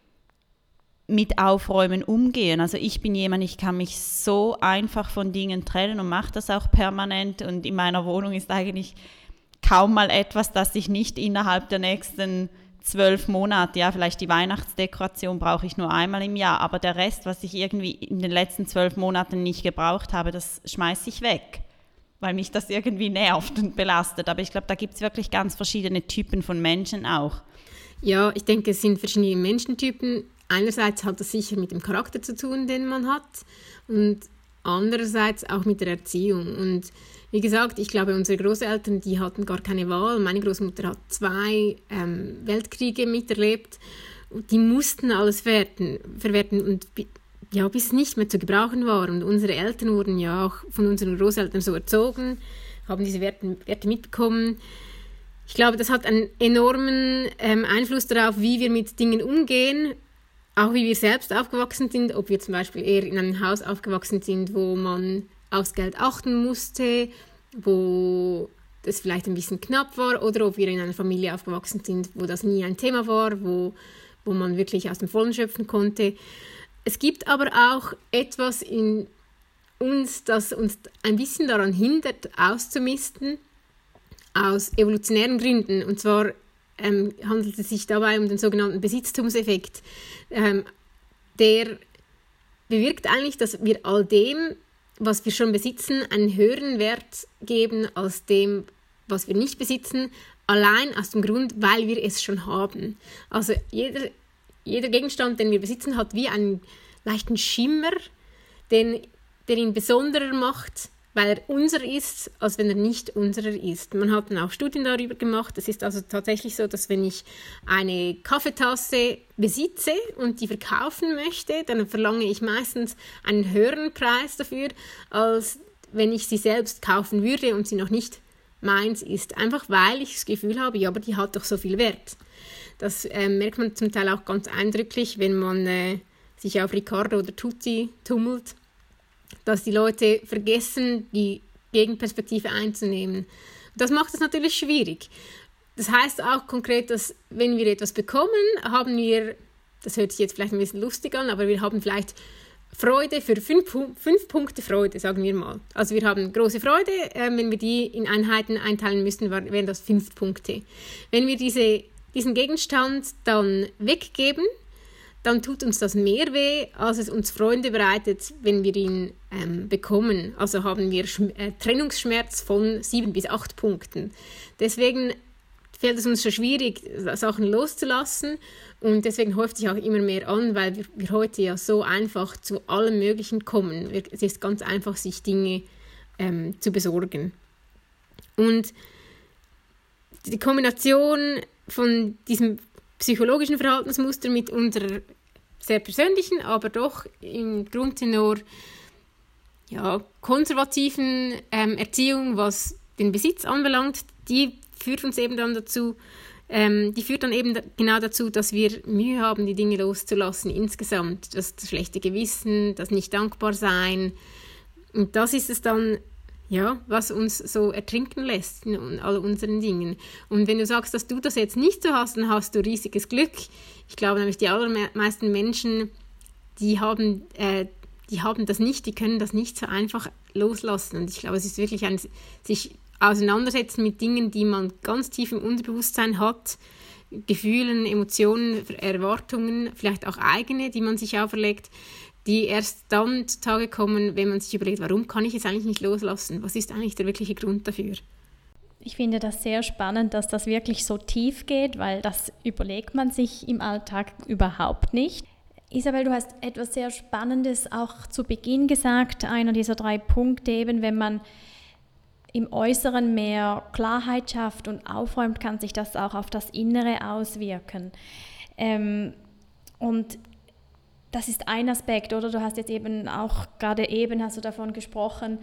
mit Aufräumen umgehen. Also ich bin jemand, ich kann mich so einfach von Dingen trennen und mache das auch permanent. Und in meiner Wohnung ist eigentlich kaum mal etwas, das ich nicht innerhalb der nächsten zwölf Monate, ja, vielleicht die Weihnachtsdekoration brauche ich nur einmal im Jahr, aber der Rest, was ich irgendwie in den letzten zwölf Monaten nicht gebraucht habe, das schmeiße ich weg, weil mich das irgendwie nervt und belastet. Aber ich glaube, da gibt es wirklich ganz verschiedene Typen von Menschen auch. Ja, ich denke, es sind verschiedene Menschentypen. Einerseits hat das sicher mit dem Charakter zu tun, den man hat, und andererseits auch mit der Erziehung. Und wie gesagt, ich glaube, unsere Großeltern, die hatten gar keine Wahl. Meine Großmutter hat zwei ähm, Weltkriege miterlebt. Die mussten alles verwerten, verwerten und ja, bis es nicht mehr zu gebrauchen war. Und unsere Eltern wurden ja auch von unseren Großeltern so erzogen, haben diese Werte, Werte mitbekommen. Ich glaube, das hat einen enormen ähm, Einfluss darauf, wie wir mit Dingen umgehen, auch wie wir selbst aufgewachsen sind, ob wir zum Beispiel eher in einem Haus aufgewachsen sind, wo man aufs Geld achten musste, wo das vielleicht ein bisschen knapp war, oder ob wir in einer Familie aufgewachsen sind, wo das nie ein Thema war, wo, wo man wirklich aus dem Vollen schöpfen konnte. Es gibt aber auch etwas in uns, das uns ein bisschen daran hindert, auszumisten, aus evolutionären Gründen. Und zwar ähm, handelt es sich dabei um den sogenannten Besitztumseffekt. Ähm, der bewirkt eigentlich, dass wir all dem, was wir schon besitzen, einen höheren Wert geben als dem, was wir nicht besitzen, allein aus dem Grund, weil wir es schon haben. Also jeder, jeder Gegenstand, den wir besitzen, hat wie einen leichten Schimmer, den, der ihn besonderer macht, weil er unser ist, als wenn er nicht unserer ist. Man hat dann auch Studien darüber gemacht. Es ist also tatsächlich so, dass wenn ich eine Kaffeetasse besitze und die verkaufen möchte, dann verlange ich meistens einen höheren Preis dafür, als wenn ich sie selbst kaufen würde und sie noch nicht meins ist. Einfach weil ich das Gefühl habe, ja, aber die hat doch so viel Wert. Das äh, merkt man zum Teil auch ganz eindrücklich, wenn man äh, sich auf Riccardo oder Tutti tummelt, dass die Leute vergessen, die Gegenperspektive einzunehmen. Das macht es natürlich schwierig. Das heißt auch konkret, dass wenn wir etwas bekommen, haben wir, das hört sich jetzt vielleicht ein bisschen lustig an, aber wir haben vielleicht Freude für fünf, fünf Punkte Freude, sagen wir mal. Also wir haben große Freude, äh, wenn wir die in Einheiten einteilen müssten, wären das fünf Punkte. Wenn wir diese, diesen Gegenstand dann weggeben, dann tut uns das mehr weh, als es uns Freude bereitet, wenn wir ihn ähm, bekommen. Also haben wir Schm- äh, Trennungsschmerz von sieben bis acht Punkten. Deswegen fällt es uns schon schwierig, Sachen loszulassen. Und deswegen häuft sich auch immer mehr an, weil wir, wir heute ja so einfach zu allem Möglichen kommen. Es ist ganz einfach, sich Dinge ähm, zu besorgen. Und die Kombination von diesem psychologischen Verhaltensmuster mit unserer sehr persönlichen, aber doch im Grundtenor ja, konservativen ähm, Erziehung, was den Besitz anbelangt, die führt uns eben dann dazu, ähm, die führt dann eben da, genau dazu, dass wir Mühe haben, die Dinge loszulassen insgesamt. Das, das schlechte Gewissen, das Nicht-Dankbar-Sein. Und das ist es dann, ja, was uns so ertrinken lässt in all unseren Dingen. Und wenn du sagst, dass du das jetzt nicht so hast, dann hast du riesiges Glück. Ich glaube nämlich, die allermeisten Menschen, die haben, äh, die haben das nicht, die können das nicht so einfach loslassen. Und ich glaube, es ist wirklich ein sich auseinandersetzen mit Dingen, die man ganz tief im Unterbewusstsein hat, Gefühlen, Emotionen, Erwartungen, vielleicht auch eigene, die man sich auferlegt, die erst dann zutage kommen, wenn man sich überlegt, warum kann ich es eigentlich nicht loslassen? Was ist eigentlich der wirkliche Grund dafür? Ich finde das sehr spannend, dass das wirklich so tief geht, weil das überlegt man sich im Alltag überhaupt nicht. Isabel, du hast etwas sehr Spannendes auch zu Beginn gesagt, einer dieser drei Punkte eben, wenn man im Äußeren mehr Klarheit schafft und aufräumt, kann sich das auch auf das Innere auswirken. Ähm, und das ist ein Aspekt, oder? Du hast jetzt eben auch, gerade eben hast du davon gesprochen,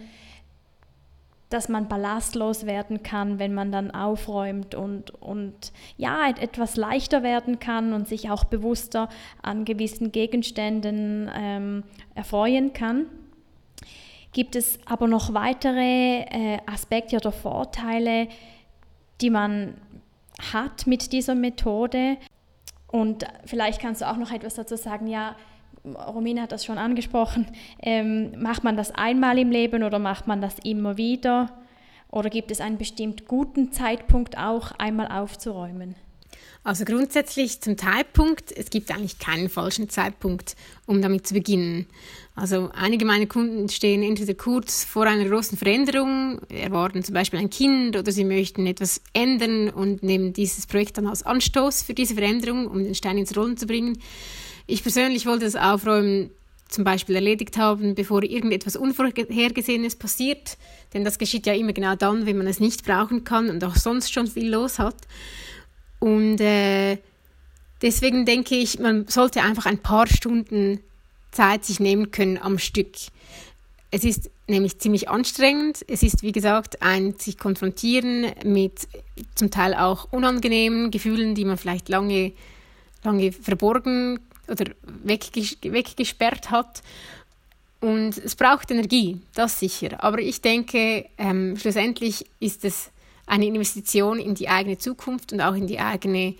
dass man ballastlos werden kann, wenn man dann aufräumt und, und ja, etwas leichter werden kann und sich auch bewusster an gewissen Gegenständen ähm, erfreuen kann. Gibt es aber noch weitere äh, Aspekte oder Vorteile, die man hat mit dieser Methode? Und vielleicht kannst du auch noch etwas dazu sagen, ja, Romina hat das schon angesprochen, ähm, macht man das einmal im Leben oder macht man das immer wieder? Oder gibt es einen bestimmt guten Zeitpunkt auch, einmal aufzuräumen? Also grundsätzlich zum Zeitpunkt, es gibt eigentlich keinen falschen Zeitpunkt, um damit zu beginnen. Also einige meiner Kunden stehen entweder kurz vor einer großen Veränderung, erwarten zum Beispiel ein Kind oder sie möchten etwas ändern und nehmen dieses Projekt dann als Anstoß für diese Veränderung, um den Stein ins Rollen zu bringen. Ich persönlich wollte das Aufräumen zum Beispiel erledigt haben, bevor irgendetwas Unvorhergesehenes passiert, denn das geschieht ja immer genau dann, wenn man es nicht brauchen kann und auch sonst schon viel los hat. Und äh, deswegen denke ich, man sollte einfach ein paar Stunden Zeit sich nehmen können am Stück. Es ist nämlich ziemlich anstrengend. Es ist, wie gesagt, ein sich konfrontieren mit zum Teil auch unangenehmen Gefühlen, die man vielleicht lange, lange verborgen oder wegges- weggesperrt hat. Und es braucht Energie, das sicher. Aber ich denke, ähm, schlussendlich ist es eine Investition in die eigene Zukunft und auch in die eigene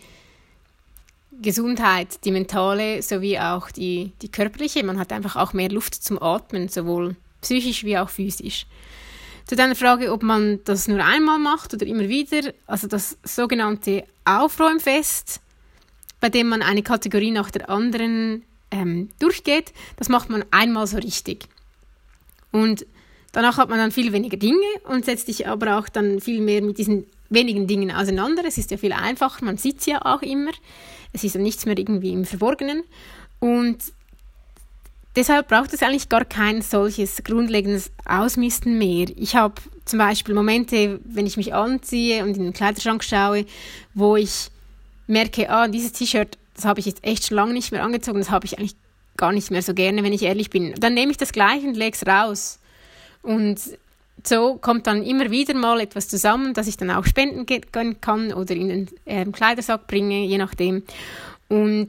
Gesundheit, die mentale sowie auch die, die körperliche. Man hat einfach auch mehr Luft zum Atmen, sowohl psychisch wie auch physisch. Zu deiner Frage, ob man das nur einmal macht oder immer wieder, also das sogenannte Aufräumfest, bei dem man eine Kategorie nach der anderen ähm, durchgeht, das macht man einmal so richtig. Und danach hat man dann viel weniger Dinge und setzt sich aber auch dann viel mehr mit diesen wenigen Dingen auseinander. Es ist ja viel einfacher, man sieht es ja auch immer. Es ist ja nichts mehr irgendwie im Verborgenen. Und deshalb braucht es eigentlich gar kein solches grundlegendes Ausmisten mehr. Ich habe zum Beispiel Momente, wenn ich mich anziehe und in den Kleiderschrank schaue, wo ich merke, ah, dieses T-Shirt, das habe ich jetzt echt schon lange nicht mehr angezogen, das habe ich eigentlich gar nicht mehr so gerne, wenn ich ehrlich bin. Dann nehme ich das gleich und lege es raus. Und so kommt dann immer wieder mal etwas zusammen, das ich dann auch spenden können kann oder in den äh, Kleidersack bringe, je nachdem. Und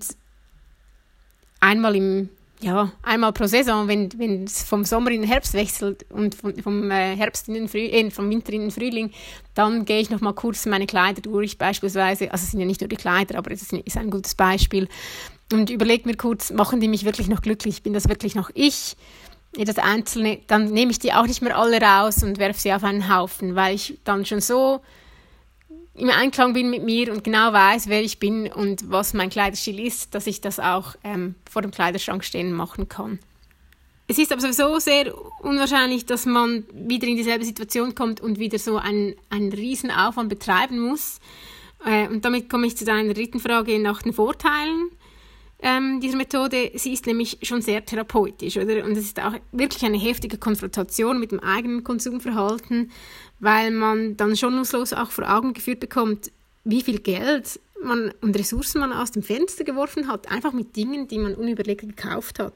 einmal im Ja, einmal pro Saison, wenn wenn es vom Sommer in den Herbst wechselt und vom, vom äh, Herbst in den Früh, äh, vom Winter in den Frühling, dann gehe ich noch mal kurz meine Kleider durch, beispielsweise. Also es sind ja nicht nur die Kleider, aber es ist ein gutes Beispiel. Und überlege mir kurz, machen die mich wirklich noch glücklich? Bin das wirklich noch ich? Das Einzelne, dann nehme ich die auch nicht mehr alle raus und werfe sie auf einen Haufen, weil ich dann schon so im Einklang bin mit mir und genau weiß, wer ich bin und was mein Kleiderstil ist, dass ich das auch ähm, vor dem Kleiderschrank stehen machen kann. Es ist aber sowieso sehr unwahrscheinlich, dass man wieder in dieselbe Situation kommt und wieder so einen, einen riesen Aufwand betreiben muss. Äh, und damit komme ich zu deiner dritten Frage nach den Vorteilen ähm, dieser Methode. Sie ist nämlich schon sehr therapeutisch, oder? Und es ist auch wirklich eine heftige Konfrontation mit dem eigenen Konsumverhalten, weil man dann schonungslos auch vor Augen geführt bekommt, wie viel Geld man und Ressourcen man aus dem Fenster geworfen hat, einfach mit Dingen, die man unüberlegt gekauft hat.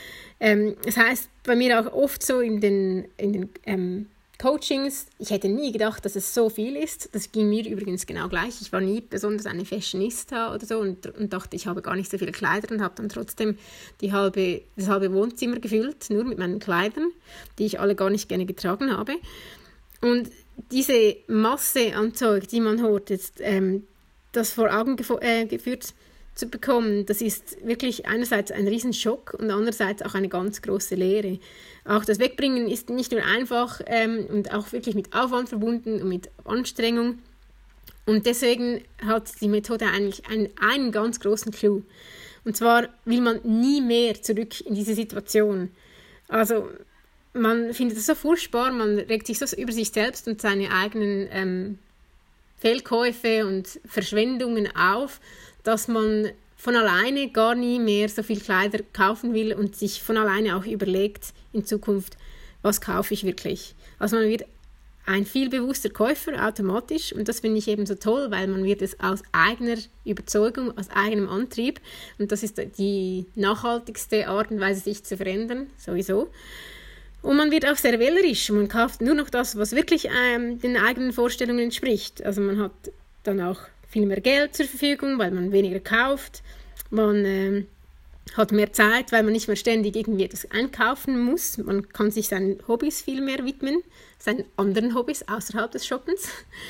Ähm, das heißt bei mir auch oft so in den, in den ähm, Coachings, ich hätte nie gedacht, dass es so viel ist. Das ging mir übrigens genau gleich. Ich war nie besonders eine Fashionista oder so und, und dachte, ich habe gar nicht so viele Kleider und habe dann trotzdem die halbe, das halbe Wohnzimmer gefüllt, nur mit meinen Kleidern, die ich alle gar nicht gerne getragen habe. Und diese Masse an Zeug, die man hortet, ähm, das vor Augen gef- äh, geführt zu bekommen, das ist wirklich einerseits ein Riesenschock und andererseits auch eine ganz große Lehre. Auch das Wegbringen ist nicht nur einfach ähm, und auch wirklich mit Aufwand verbunden und mit Anstrengung. Und deswegen hat die Methode eigentlich einen, einen ganz großen Clou. Und zwar will man nie mehr zurück in diese Situation. Also man findet es so furchtbar, man regt sich so über sich selbst und seine eigenen ähm, Fehlkäufe und Verschwendungen auf, dass man von alleine gar nie mehr so viel Kleider kaufen will und sich von alleine auch überlegt in Zukunft, was kaufe ich wirklich. Also man wird ein viel bewusster Käufer automatisch und das finde ich eben so toll, weil man wird es aus eigener Überzeugung, aus eigenem Antrieb und das ist die nachhaltigste Art und Weise, sich zu verändern, sowieso. Und man wird auch sehr wählerisch. Man kauft nur noch das, was wirklich ähm, den eigenen Vorstellungen entspricht. Also man hat dann auch viel mehr Geld zur Verfügung, weil man weniger kauft. Man ähm, hat mehr Zeit, weil man nicht mehr ständig irgendwie etwas einkaufen muss. Man kann sich seinen Hobbys viel mehr widmen, seinen anderen Hobbys außerhalb des Shoppens.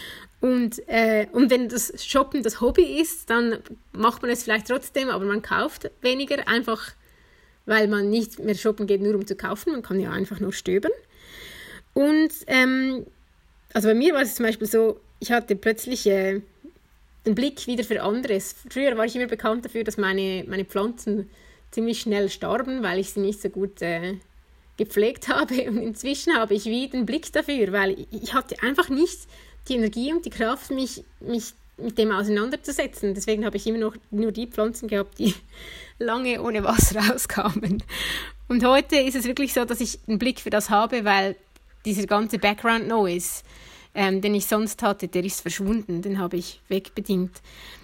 Und, äh, und wenn das Shoppen das Hobby ist, dann macht man es vielleicht trotzdem, aber man kauft weniger, einfach weil man nicht mehr shoppen geht, nur um zu kaufen. Man kann ja einfach nur stöbern. Und ähm, also bei mir war es zum Beispiel so, ich hatte plötzlich äh, einen Blick wieder für anderes. Früher war ich immer bekannt dafür, dass meine, meine Pflanzen ziemlich schnell starben, weil ich sie nicht so gut äh, gepflegt habe. Und inzwischen habe ich wieder einen Blick dafür, weil ich hatte einfach nicht die Energie und die Kraft, mich, mich mit dem auseinanderzusetzen. Deswegen habe ich immer noch nur die Pflanzen gehabt, die lange ohne Wasser auskamen. Und heute ist es wirklich so, dass ich einen Blick für das habe, weil dieser ganze Background Noise, ähm, den ich sonst hatte, der ist verschwunden, den habe ich wegbedingt.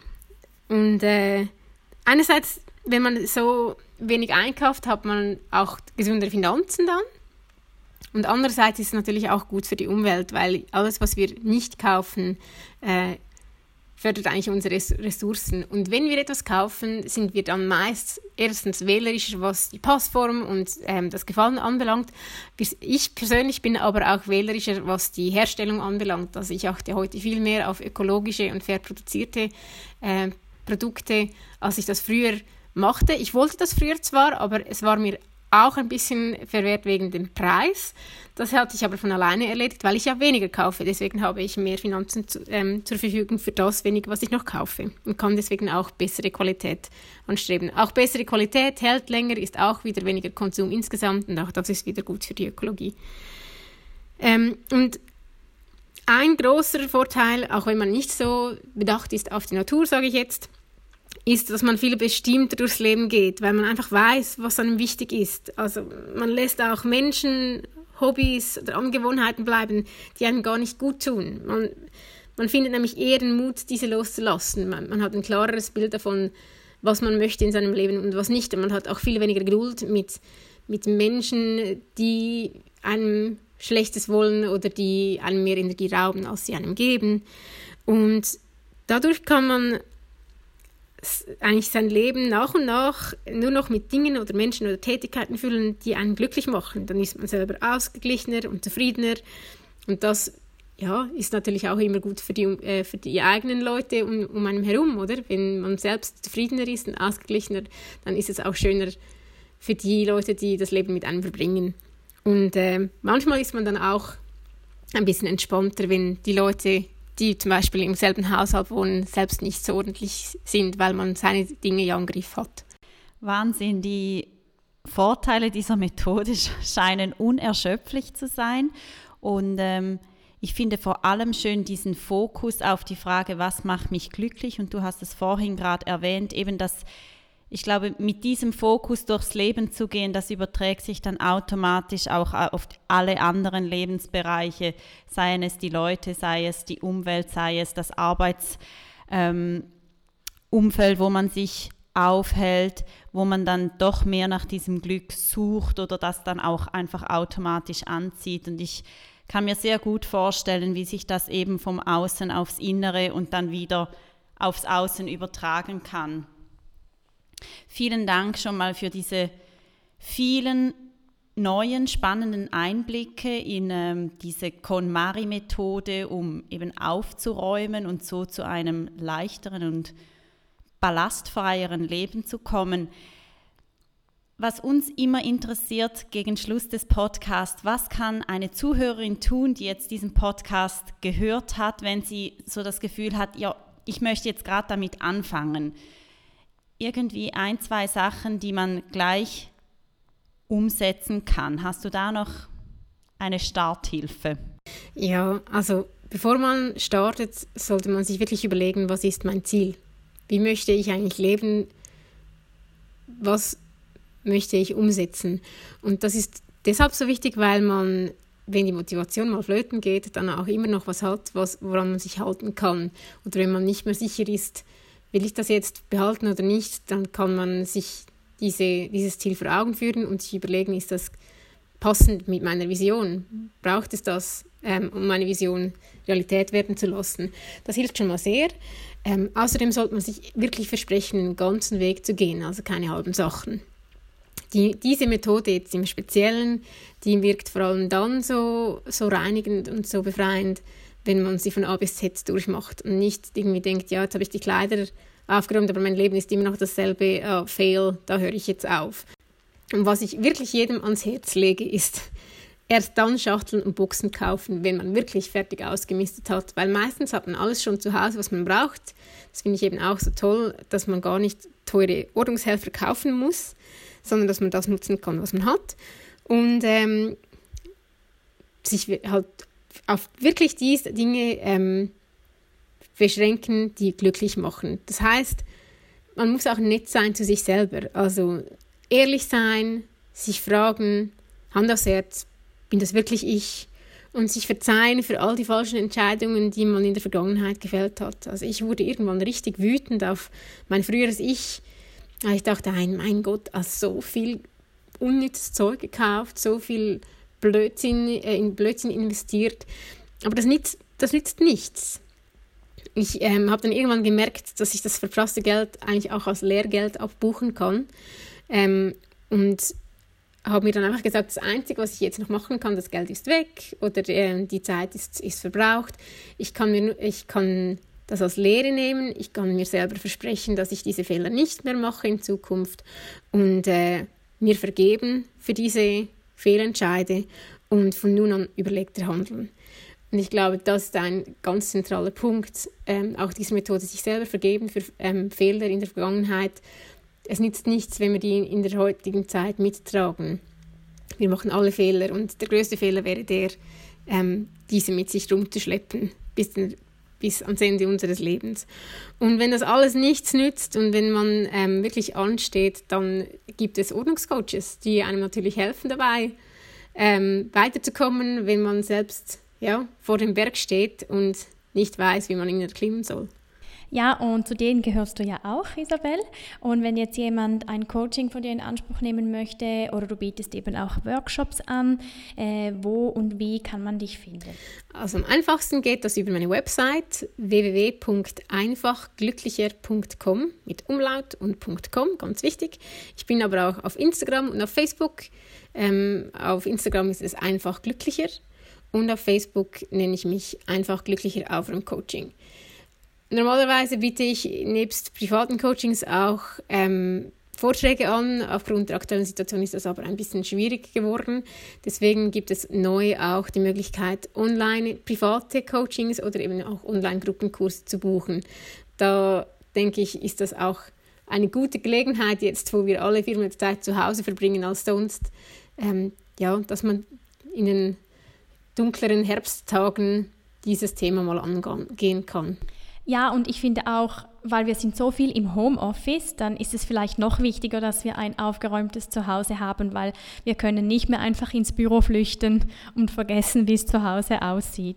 Und äh, einerseits, wenn man so wenig einkauft, hat man auch gesündere Finanzen dann. Und andererseits ist es natürlich auch gut für die Umwelt, weil alles, was wir nicht kaufen, äh, fördert eigentlich unsere Ressourcen. Und wenn wir etwas kaufen, sind wir dann meist erstens wählerischer, was die Passform und ähm, das Gefallen anbelangt. Ich persönlich bin aber auch wählerischer, was die Herstellung anbelangt. Also ich achte heute viel mehr auf ökologische und fair produzierte äh, Produkte, als ich das früher machte. Ich wollte das früher zwar, aber es war mir auch ein bisschen verwehrt wegen dem Preis. Das hat sich aber von alleine erledigt, weil ich ja weniger kaufe. Deswegen habe ich mehr Finanzen zu, ähm, zur Verfügung für das wenige, was ich noch kaufe. Und kann deswegen auch bessere Qualität anstreben. Auch bessere Qualität hält länger, ist auch wieder weniger Konsum insgesamt. Und auch das ist wieder gut für die Ökologie. Ähm, und ein großer Vorteil, auch wenn man nicht so bedacht ist auf die Natur, sage ich jetzt, ist, dass man viel bestimmter durchs Leben geht, weil man einfach weiß, was einem wichtig ist. Also man lässt auch Menschen, Hobbys oder Angewohnheiten bleiben, die einem gar nicht gut tun. Man, man findet nämlich eher den Mut, diese loszulassen. Man, man hat ein klareres Bild davon, was man möchte in seinem Leben und was nicht. Und man hat auch viel weniger Geduld mit, mit Menschen, die einem Schlechtes wollen oder die einem mehr Energie rauben, als sie einem geben. Und dadurch kann man eigentlich sein Leben nach und nach nur noch mit Dingen oder Menschen oder Tätigkeiten füllen, die einen glücklich machen. Dann ist man selber ausgeglichener und zufriedener. Und das ja, ist natürlich auch immer gut für die, äh, für die eigenen Leute um, um einen herum, oder? Wenn man selbst zufriedener ist und ausgeglichener, dann ist es auch schöner für die Leute, die das Leben mit einem verbringen. Und äh, manchmal ist man dann auch ein bisschen entspannter, wenn die Leute, die zum Beispiel im selben Haushalt wohnen, selbst nicht so ordentlich sind, weil man seine Dinge ja im Griff hat. Wahnsinn, die Vorteile dieser Methode scheinen unerschöpflich zu sein. Und ähm, ich finde vor allem schön diesen Fokus auf die Frage, was macht mich glücklich? Und du hast es vorhin gerade erwähnt, eben das, ich glaube, mit diesem Fokus durchs Leben zu gehen, das überträgt sich dann automatisch auch auf alle anderen Lebensbereiche, seien es die Leute, sei es die Umwelt, sei es das Arbeitsumfeld, ähm, wo man sich aufhält, wo man dann doch mehr nach diesem Glück sucht oder das dann auch einfach automatisch anzieht. Und ich kann mir sehr gut vorstellen, wie sich das eben vom Außen aufs Innere und dann wieder aufs Außen übertragen kann. Vielen Dank schon mal für diese vielen neuen, spannenden Einblicke in ähm, diese KonMari-Methode, um eben aufzuräumen und so zu einem leichteren und ballastfreieren Leben zu kommen. Was uns immer interessiert gegen Schluss des Podcasts, was kann eine Zuhörerin tun, die jetzt diesen Podcast gehört hat, wenn sie so das Gefühl hat, ja, ich möchte jetzt gerade damit anfangen. Irgendwie ein, zwei Sachen, die man gleich umsetzen kann. Hast du da noch eine Starthilfe? Ja, also bevor man startet, sollte man sich wirklich überlegen, was ist mein Ziel? Wie möchte ich eigentlich leben? Was möchte ich umsetzen? Und das ist deshalb so wichtig, weil man, wenn die Motivation mal flöten geht, dann auch immer noch was hat, was, woran man sich halten kann. Oder wenn man nicht mehr sicher ist, will ich das jetzt behalten oder nicht, dann kann man sich diese, dieses Ziel vor Augen führen und sich überlegen, ist das passend mit meiner Vision? Braucht es das, ähm, um meine Vision Realität werden zu lassen? Das hilft schon mal sehr. Ähm, außerdem sollte man sich wirklich versprechen, den ganzen Weg zu gehen, also keine halben Sachen. Die, diese Methode jetzt im Speziellen, die wirkt vor allem dann so, so reinigend und so befreiend, wenn man sie von A bis Z durchmacht und nicht irgendwie denkt, ja, jetzt habe ich die Kleider aufgeräumt, aber mein Leben ist immer noch dasselbe, uh, fail, da höre ich jetzt auf. Und was ich wirklich jedem ans Herz lege, ist erst dann Schachteln und Boxen kaufen, wenn man wirklich fertig ausgemistet hat, weil meistens hat man alles schon zu Hause, was man braucht. Das finde ich eben auch so toll, dass man gar nicht teure Ordnungshelfer kaufen muss, sondern dass man das nutzen kann, was man hat und ähm, sich halt auf wirklich diese Dinge ähm, beschränken, die glücklich machen. Das heißt, man muss auch nett sein zu sich selber, also ehrlich sein, sich fragen, Hand aufs Herz, bin das wirklich ich? Und sich verzeihen für all die falschen Entscheidungen, die man in der Vergangenheit gefällt hat. Also ich wurde irgendwann richtig wütend auf mein früheres Ich. Ich dachte, mein Gott, also so viel unnützes Zeug gekauft, so viel Blödsinn, äh, in Blödsinn investiert. Aber das nützt, das nützt nichts. Ich ähm, habe dann irgendwann gemerkt, dass ich das verprasste Geld eigentlich auch als Lehrgeld abbuchen kann. Ähm, und habe mir dann einfach gesagt, das Einzige, was ich jetzt noch machen kann, das Geld ist weg oder äh, die Zeit ist, ist verbraucht. Ich kann, mir, ich kann das als Lehre nehmen. Ich kann mir selber versprechen, dass ich diese Fehler nicht mehr mache in Zukunft und äh, mir vergeben für diese Fehlentscheide und von nun an überlegter handeln. Und ich glaube, das ist ein ganz zentraler Punkt, ähm, auch diese Methode, sich selber vergeben für ähm, Fehler in der Vergangenheit. Es nützt nichts, wenn wir die in der heutigen Zeit mittragen. Wir machen alle Fehler und der größte Fehler wäre der, ähm, diese mit sich rumzuschleppen bis, den, bis ans Ende unseres Lebens. Und wenn das alles nichts nützt und wenn man ähm, wirklich ansteht, dann gibt es Ordnungscoaches, die einem natürlich helfen dabei, ähm, weiterzukommen, wenn man selbst ja, vor dem Berg steht und nicht weiß, wie man ihn erklimmen soll. Ja, und zu denen gehörst du ja auch, Isabel. Und wenn jetzt jemand ein Coaching von dir in Anspruch nehmen möchte oder du bietest eben auch Workshops an, äh, wo und wie kann man dich finden? Also am einfachsten geht das über meine Website w w w punkt einfach glücklicher punkt com mit Umlaut und .com, ganz wichtig. Ich bin aber auch auf Instagram und auf Facebook. Ähm, auf Instagram ist es einfach glücklicher und auf Facebook nenne ich mich einfach glücklicher Aufräum-Coaching. Normalerweise biete ich nebst privaten Coachings auch ähm, Vorträge an. Aufgrund der aktuellen Situation ist das aber ein bisschen schwierig geworden. Deswegen gibt es neu auch die Möglichkeit, online private Coachings oder eben auch Online-Gruppenkurse zu buchen. Da denke ich, ist das auch eine gute Gelegenheit jetzt, wo wir alle viel mehr Zeit zu Hause verbringen als sonst, ähm, ja, dass man in den dunkleren Herbsttagen dieses Thema mal angehen kann. Ja, und ich finde auch, weil wir sind so viel im Homeoffice, dann ist es vielleicht noch wichtiger, dass wir ein aufgeräumtes Zuhause haben, weil wir können nicht mehr einfach ins Büro flüchten und vergessen, wie es zu Hause aussieht.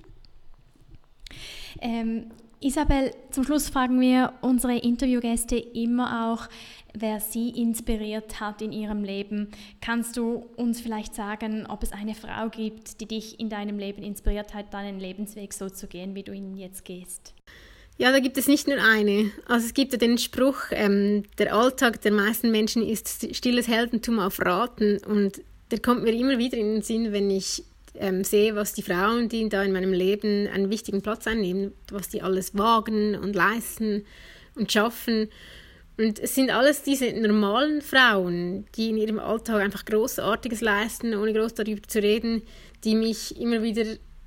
Ähm, Isabel, zum Schluss fragen wir unsere Interviewgäste immer auch, wer sie inspiriert hat in ihrem Leben. Kannst du uns vielleicht sagen, ob es eine Frau gibt, die dich in deinem Leben inspiriert hat, deinen Lebensweg so zu gehen, wie du ihn jetzt gehst? Ja, da gibt es nicht nur eine. Also es gibt ja den Spruch, ähm, der Alltag der meisten Menschen ist stilles Heldentum auf Raten. Und der kommt mir immer wieder in den Sinn, wenn ich ähm, sehe, was die Frauen, die da in meinem Leben einen wichtigen Platz einnehmen, was die alles wagen und leisten und schaffen. Und es sind alles diese normalen Frauen, die in ihrem Alltag einfach Großartiges leisten, ohne groß darüber zu reden, die mich immer wieder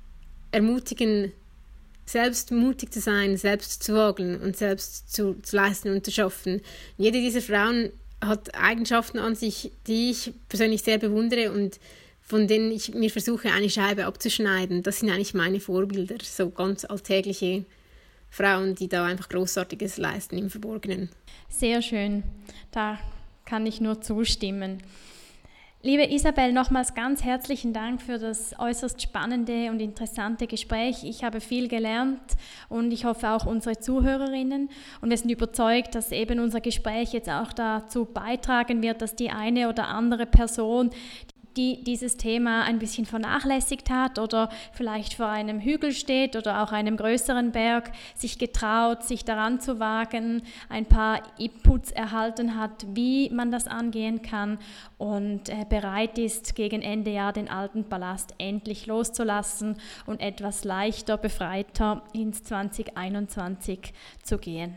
ermutigen, selbst mutig zu sein, selbst zu wagen und selbst zu, zu leisten und zu schaffen. Jede dieser Frauen hat Eigenschaften an sich, die ich persönlich sehr bewundere und von denen ich mir versuche, eine Scheibe abzuschneiden. Das sind eigentlich meine Vorbilder, so ganz alltägliche Frauen, die da einfach Großartiges leisten im Verborgenen. Sehr schön, da kann ich nur zustimmen. Liebe Isabel, nochmals ganz herzlichen Dank für das äußerst spannende und interessante Gespräch. Ich habe viel gelernt und ich hoffe auch unsere Zuhörerinnen. Und wir sind überzeugt, dass eben unser Gespräch jetzt auch dazu beitragen wird, dass die eine oder andere Person, die dieses Thema ein bisschen vernachlässigt hat oder vielleicht vor einem Hügel steht oder auch einem größeren Berg, sich getraut, sich daran zu wagen, ein paar Inputs erhalten hat, wie man das angehen kann und äh, bereit ist, gegen Ende Jahr den alten Ballast endlich loszulassen und etwas leichter, befreiter ins zwanzig einundzwanzig zu gehen.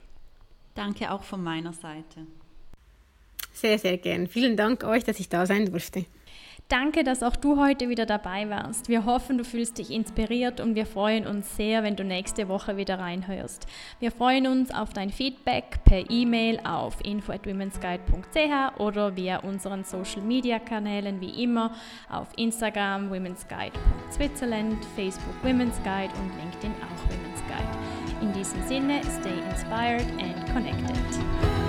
Danke auch von meiner Seite. Sehr, sehr gern. Vielen Dank euch, dass ich da sein durfte. Danke, dass auch du heute wieder dabei warst. Wir hoffen, du fühlst dich inspiriert und wir freuen uns sehr, wenn du nächste Woche wieder reinhörst. Wir freuen uns auf dein Feedback per E-Mail auf info at womensguide punkt c h oder via unseren Social-Media-Kanälen wie immer auf Instagram womensguide punkt switzerland, Facebook Women's Guide und LinkedIn auch Women's Guide. In diesem Sinne, stay inspired and connected.